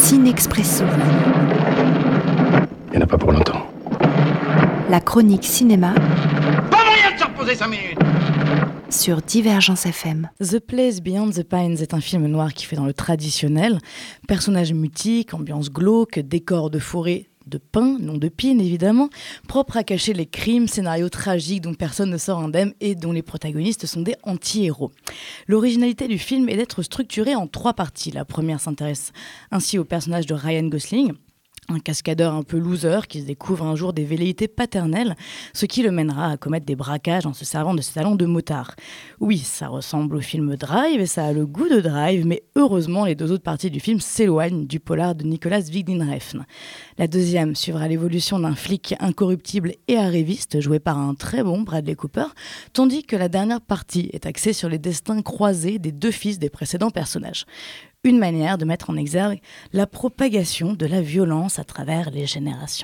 Cinexpresso. Il n'y en a pas pour longtemps. La chronique cinéma. Pas moyen de se reposer 5 minutes. Sur Divergence FM. The Place Beyond the Pines est un film noir qui fait dans le traditionnel. Personnages mutiques, ambiance glauque, décor de forêt de pin, non de pine évidemment, propre à cacher les crimes, scénarios tragiques dont personne ne sort indemne et dont les protagonistes sont des anti-héros. L'originalité du film est d'être structuré en 3 parties. La première s'intéresse ainsi au personnage de Ryan Gosling, un cascadeur un peu loser qui se découvre un jour des velléités paternelles, ce qui le mènera à commettre des braquages en se servant de ses talents de motard. Oui, ça ressemble au film Drive et ça a le goût de Drive, mais heureusement les 2 autres parties du film s'éloignent du polar de Nicolas Winding Refn. La deuxième suivra l'évolution d'un flic incorruptible et arriviste joué par un très bon Bradley Cooper, tandis que la dernière partie est axée sur les destins croisés des 2 fils des précédents personnages. Une manière de mettre en exergue la propagation de la violence à travers les générations.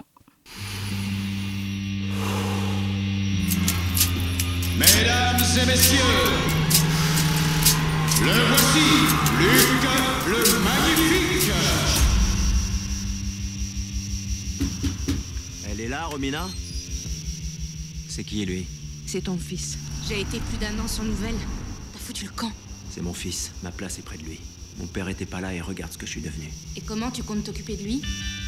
Mesdames et messieurs, le voici, Luc le Magnifique. Elle est là, Romina? C'est qui, lui? C'est ton fils. J'ai été plus d'1 an sans nouvelles. T'as foutu le camp. C'est mon fils, ma place est près de lui. Mon père était pas là et regarde ce que je suis devenu. Et comment tu comptes t'occuper de lui?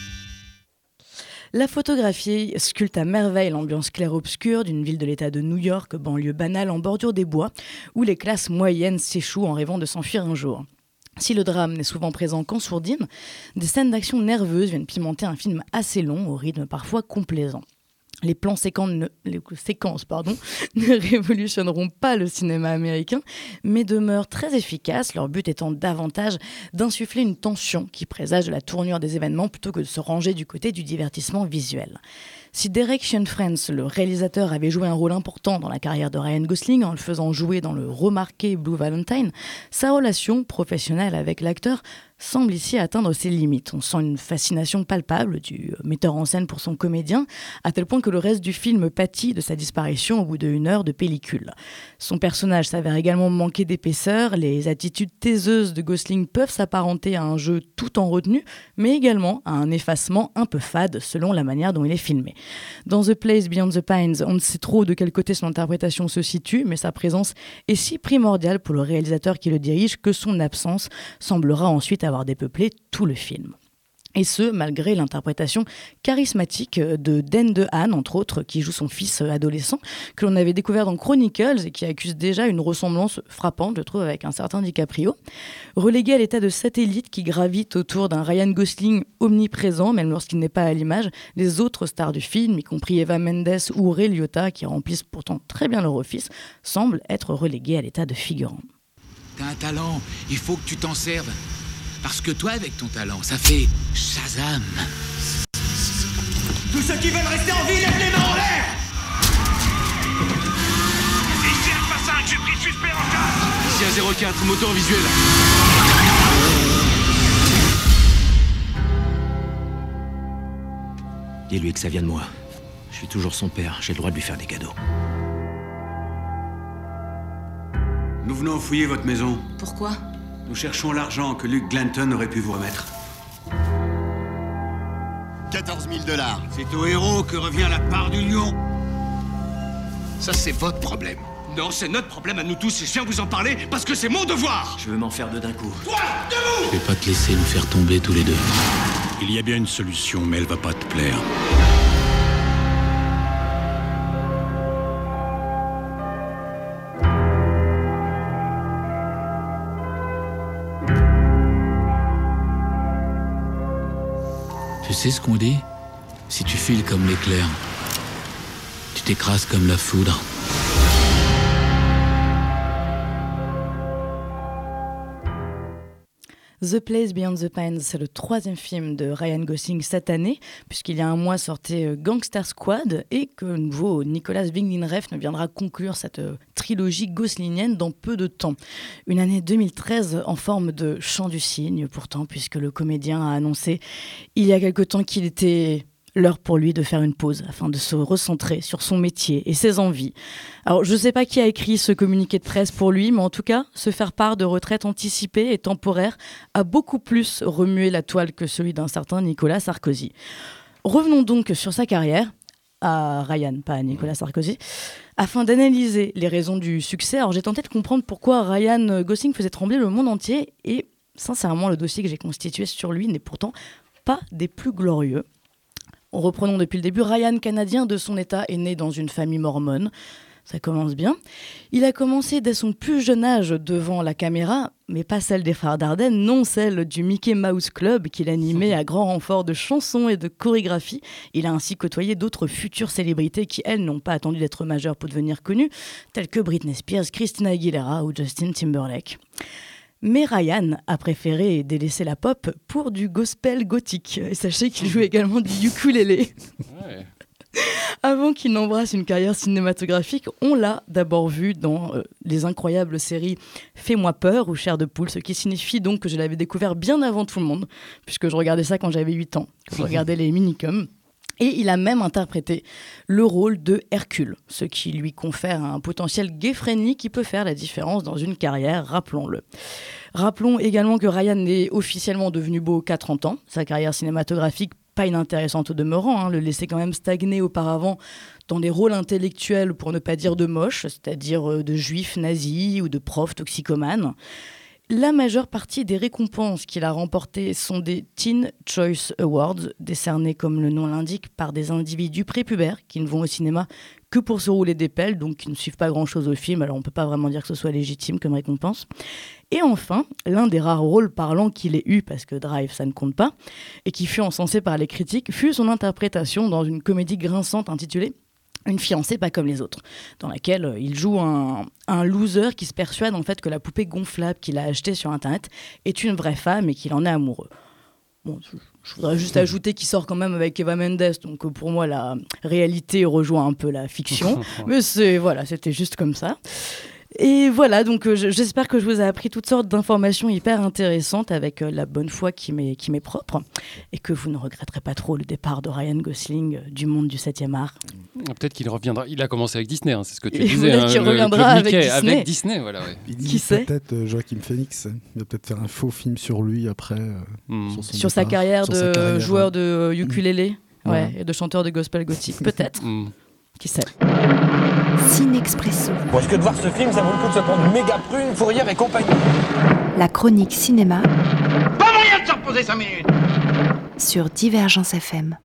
La photographie sculpte à merveille l'ambiance clair-obscur d'une ville de l'état de New York, banlieue banale en bordure des bois, où les classes moyennes s'échouent en rêvant de s'enfuir un jour. Si le drame n'est souvent présent qu'en sourdine, des scènes d'action nerveuses viennent pimenter un film assez long, au rythme parfois complaisant. Les séquences ne révolutionneront pas le cinéma américain, mais demeurent très efficaces, leur but étant davantage d'insuffler une tension qui présage de la tournure des événements plutôt que de se ranger du côté du divertissement visuel. Si Derek Cianfrance, le réalisateur, avait joué un rôle important dans la carrière de Ryan Gosling en le faisant jouer dans le remarqué Blue Valentine, sa relation professionnelle avec l'acteur semble ici atteindre ses limites. On sent une fascination palpable du metteur en scène pour son comédien, à tel point que le reste du film pâtit de sa disparition au bout d'1 heure de pellicule. Son personnage s'avère également manquer d'épaisseur, les attitudes taiseuses de Gosling peuvent s'apparenter à un jeu tout en retenue, mais également à un effacement un peu fade selon la manière dont il est filmé. Dans The Place Beyond the Pines, on ne sait trop de quel côté son interprétation se situe, mais sa présence est si primordiale pour le réalisateur qui le dirige que son absence semblera ensuite avoir dépeuplé tout le film. Et ce, malgré l'interprétation charismatique de Dan DeHaan, entre autres, qui joue son fils adolescent, que l'on avait découvert dans Chronicles et qui accuse déjà une ressemblance frappante, je trouve, avec un certain DiCaprio. Relégué à l'état de satellite qui gravite autour d'un Ryan Gosling omniprésent, même lorsqu'il n'est pas à l'image, les autres stars du film, y compris Eva Mendes ou Ray Liotta, qui remplissent pourtant très bien leur office, semblent être relégués à l'état de figurants. T'as un talent, il faut que tu t'en serves. Parce que toi, avec ton talent, ça fait Shazam. Tous ceux qui veulent rester en vie, lèvent les mains en l'air. Ici Alpha 5, j'ai pris suspect en cas. Ici à 04, moteur visuel. Dis-lui que ça vient de moi. Je suis toujours son père, j'ai le droit de lui faire des cadeaux. Nous venons fouiller votre maison. Pourquoi? Nous cherchons l'argent que Luke Glanton aurait pu vous remettre. 14 000 $. C'est au héros que revient la part du lion. Ça, c'est votre problème. Non, c'est notre problème à nous tous et je viens vous en parler parce que c'est mon devoir. Je veux m'en faire 2 d'un coup. Toi, debout. Je vais pas te laisser nous faire tomber tous les 2. Il y a bien une solution, mais elle va pas te plaire. Tu sais ce qu'on dit? Si tu files comme l'éclair, tu t'écrases comme la foudre. The Place Beyond the Pines, c'est le 3e film de Ryan Gosling cette année, puisqu'il y a un mois sortait Gangster Squad et que nouveau Nicolas Winding Refn viendra conclure cette trilogie goslinienne dans peu de temps. Une année 2013 en forme de chant du cygne pourtant, puisque le comédien a annoncé il y a quelque temps qu'il était L'heure pour lui de faire une pause afin de se recentrer sur son métier et ses envies. Alors, je ne sais pas qui a écrit ce communiqué de presse pour lui, mais en tout cas, se faire part de retraite anticipée et temporaire a beaucoup plus remué la toile que celui d'un certain Nicolas Sarkozy. Revenons donc sur sa carrière, à Ryan, pas à Nicolas Sarkozy, afin d'analyser les raisons du succès. Alors, j'ai tenté de comprendre pourquoi Ryan Gosling faisait trembler le monde entier et, sincèrement, le dossier que j'ai constitué sur lui n'est pourtant pas des plus glorieux. Reprenons depuis le début. Ryan, canadien de son état, est né dans une famille mormone. Ça commence bien. Il a commencé dès son plus jeune âge devant la caméra, mais pas celle des Frères Dardenne, non celle du Mickey Mouse Club qu'il animait à grand renfort de chansons et de chorégraphie. Il a ainsi côtoyé d'autres futures célébrités qui, elles, n'ont pas attendu d'être majeures pour devenir connues, telles que Britney Spears, Christina Aguilera ou Justin Timberlake. Mais Ryan a préféré délaisser la pop pour du gospel gothique. Et sachez qu'il joue également du ukulélé. Ouais. Avant qu'il n'embrasse une carrière cinématographique, on l'a d'abord vu dans les incroyables séries Fais-moi peur ou Chair de poule, ce qui signifie donc que je l'avais découvert bien avant tout le monde, puisque je regardais ça quand j'avais 8 ans, je regardais les minicums. Et il a même interprété le rôle de Hercule, ce qui lui confère un potentiel gay-friendly qui peut faire la différence dans une carrière, rappelons-le. Rappelons également que Ryan est officiellement devenu beau qu'à 30 ans. Sa carrière cinématographique, pas inintéressante au demeurant, le laissait quand même stagner auparavant dans des rôles intellectuels, pour ne pas dire de moches, c'est-à-dire de juifs nazis ou de profs toxicomanes. La majeure partie des récompenses qu'il a remportées sont des Teen Choice Awards, décernés, comme le nom l'indique, par des individus prépubères qui ne vont au cinéma que pour se rouler des pelles, donc qui ne suivent pas grand-chose au film, alors on ne peut pas vraiment dire que ce soit légitime comme récompense. Et enfin, l'un des rares rôles parlants qu'il ait eu, parce que Drive, ça ne compte pas, et qui fut encensé par les critiques, fut son interprétation dans une comédie grinçante intitulée Une fiancée pas comme les autres, dans laquelle il joue un loser qui se persuade en fait que la poupée gonflable qu'il a achetée sur Internet est une vraie femme et qu'il en est amoureux. Bon, je voudrais juste ajouter qu'il sort quand même avec Eva Mendes, donc pour moi la réalité rejoint un peu la fiction, mais c'était juste comme ça. Et voilà, donc j'espère que je vous ai appris toutes sortes d'informations hyper intéressantes avec la bonne foi qui m'est propre, et que vous ne regretterez pas trop le départ de Ryan Gosling du monde du 7e art. Peut-être qu'il reviendra. Il a commencé avec Disney, c'est ce que tu disais. Peut-être qu'il reviendra avec Disney. Voilà, ouais. Il dit peut-être Joaquin Phoenix. Il va peut-être faire un faux film sur lui après. Sur sa carrière de joueur de ukulélé et de chanteur de gospel gothique, peut-être. Qui sait. Cinexpresso. Bon, est-ce que de voir ce film, ça vaut le coup de se prendre méga prune, Fourrière et compagnie? La chronique cinéma. Pas moyen de se reposer 5 minutes sur Divergence FM.